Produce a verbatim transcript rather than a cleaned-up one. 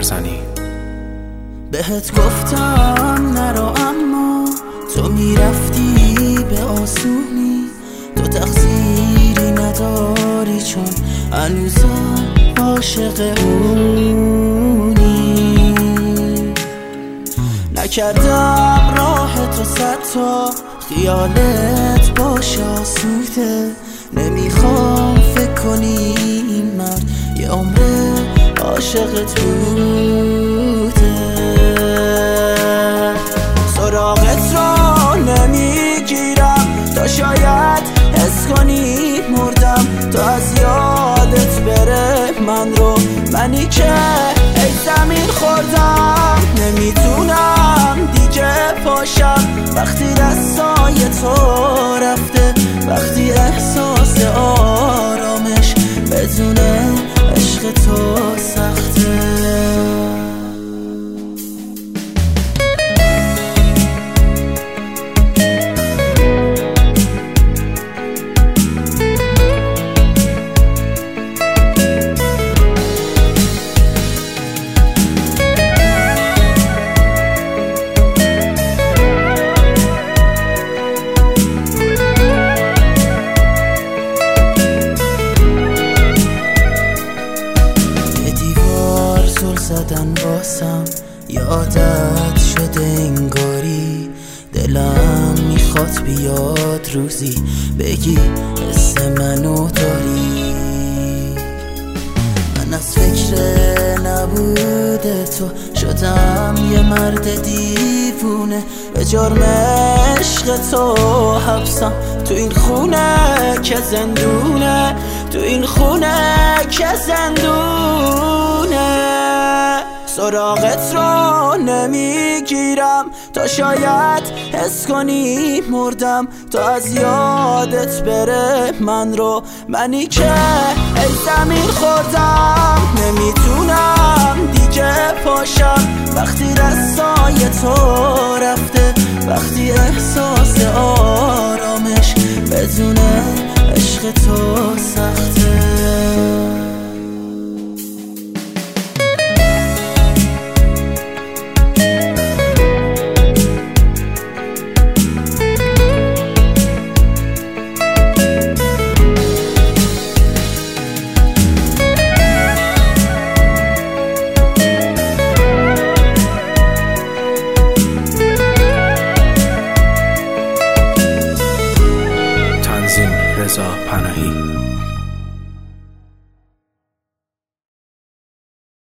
فرزانی. بهت گفتم نرو اما تو میرفتی به آسونی، تو تقصیری نداری چون هنوزم عاشق اونی. نکردم راه تو صد تا خیالت باشه آسوده، نمیخوام فکر کنی این مرد یه عمره عاشقت بوده. سراغت رو نمیگیرم تا شاید حس کنی مردم، تو از یادت بره من رو، منی که ای زمین خوردم. نمیتونم دیگه پاشم وقتی دستای تو رفته، وقتی احساس آرامش بدون عشق تو سخته. زدن باسم یه عادت شده انگاری، دلم میخواد بیاد روزی بگی حس منو داری. من از فکر نبوده تو شدم یه مرد دیوونه، به جرم عشق تو حبسم تو این خونه که زندونه، تو این خونه که زندونه. سراغت رو نمیگیرم تا شاید حس کنی مردم، تو از یادت بره من رو، منی که ای زمین خوردم. نمیتونم دیگه پاشم وقتی دستای تو رفته، وقتی احساس آرامش بدون عشق تو سخته. رضا پناهی.